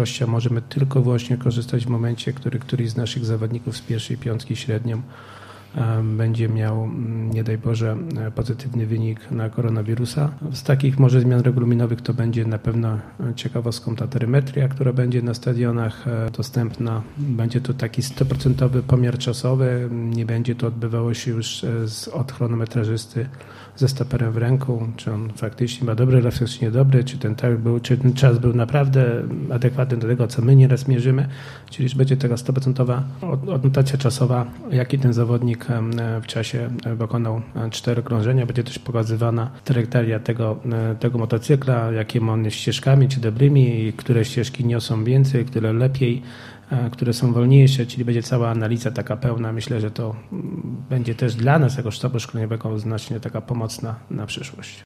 wysokości, a możemy tylko wyłącznie korzystać w momencie, który któryś z naszych zawodników z pierwszej piątki średnią będzie miał, nie daj Boże, pozytywny wynik na koronawirusa. Z takich może zmian regulaminowych to będzie na pewno ciekawostką ta terymetria, która będzie na stadionach dostępna. Będzie to taki 100% pomiar czasowy, nie będzie to odbywało się już od chronometrażysty ze stoperem w ręku, czy on faktycznie ma dobry refleks, czy niedobry, czy ten czas był naprawdę adekwatny do tego, co my nieraz mierzymy, czyli już będzie taka 100% odnotacja czasowa, jaki ten zawodnik w czasie wykonał 4 krążenia. Będzie też pokazywana trajektoria tego motocykla, jakie on jest ścieżkami, czy dobrymi, które ścieżki niosą więcej, które lepiej, które są wolniejsze, czyli będzie cała analiza taka pełna. Myślę, że to będzie też dla nas jako sztabu szkoleniowego znacznie taka pomocna na przyszłość.